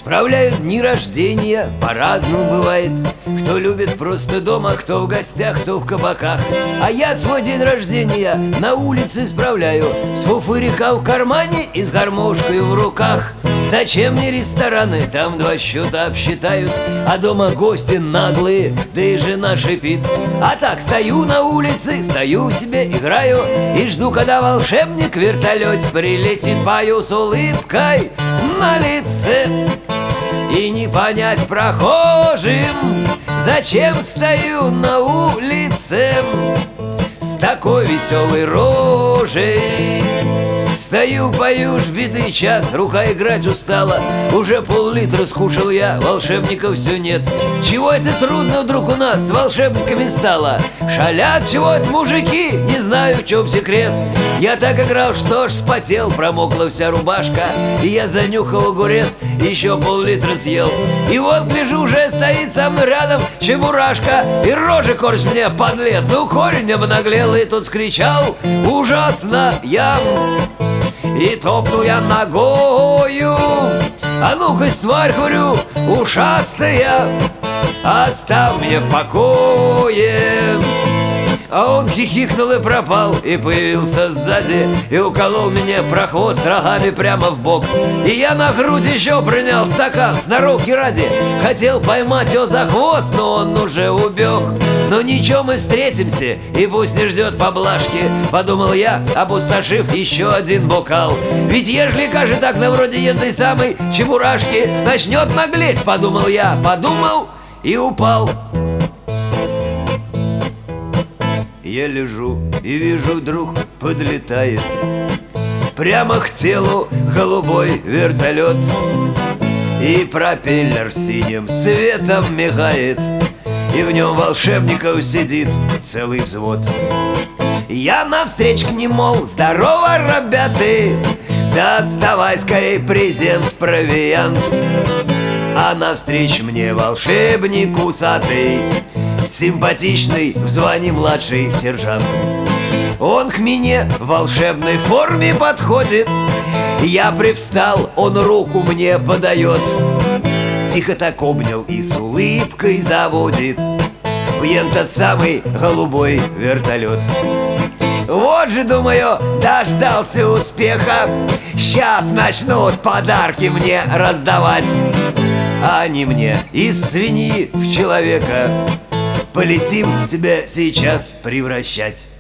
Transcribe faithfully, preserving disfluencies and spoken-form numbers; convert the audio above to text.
Справляют дни рождения, по-разному бывает. Кто любит просто дома, кто в гостях, кто в кабаках. А я свой день рождения на улице справляю, с фуфырика в кармане и с гармошкой в руках. Зачем мне рестораны, там два счета обсчитают, а дома гости наглые, да и жена шипит. А так стою на улице, стою себе, играю и жду, когда волшебник в вертолете прилетит. Пою с улыбкой на лице, и не понять прохожим, зачем стою на улице с такой веселой рожей. Стою, пою, ж битый час, рука играть устала. Уже пол-литра скушал я, волшебников все нет. Чего это трудно вдруг у нас с волшебниками стало? Шалят чего-то мужики, не знаю, в чем секрет. Я так играл, что ж вспотел, промокла вся рубашка. И я занюхал огурец, еще пол-литра съел. И вот, гляжу, уже стоит со мной рядом чебурашка и рожи корчит мне, подлец. Ну, корень мне обнаглел, и тут скричал ужасно я. И топнул я ногою: а ну-ка, тварь, говорю, ушастая, оставь меня в покое. А он хихикнул и пропал, и появился сзади, и уколол меня про хвост рогами прямо в бок. И я на грудь еще принял стакан, сноровки ради. Хотел поймать его за хвост, но он уже убег. Но ничего, мы встретимся, и пусть не ждет поблажки, подумал я, опустошив еще один бокал. Ведь ежели, кажется, так на вроде этой самой чебурашки начнет наглеть, подумал я, подумал и упал. Я лежу и вижу, вдруг подлетает прямо к телу голубой вертолет, и пропеллер синим светом мигает, и в нем волшебников сидит целый взвод. Я навстречу к ним, мол, здорово, ребята, доставай скорей презент, провиант. А навстречу мне волшебник усатый, симпатичный в звании младший сержант. Он к мне в волшебной форме подходит, я привстал, он руку мне подает. Тихо так обнял и с улыбкой заводит в этот самый голубой вертолет. Вот же, думаю, дождался успеха, сейчас начнут подарки мне раздавать. А они мне из свиньи в человека. Полетим тебя сейчас превращать.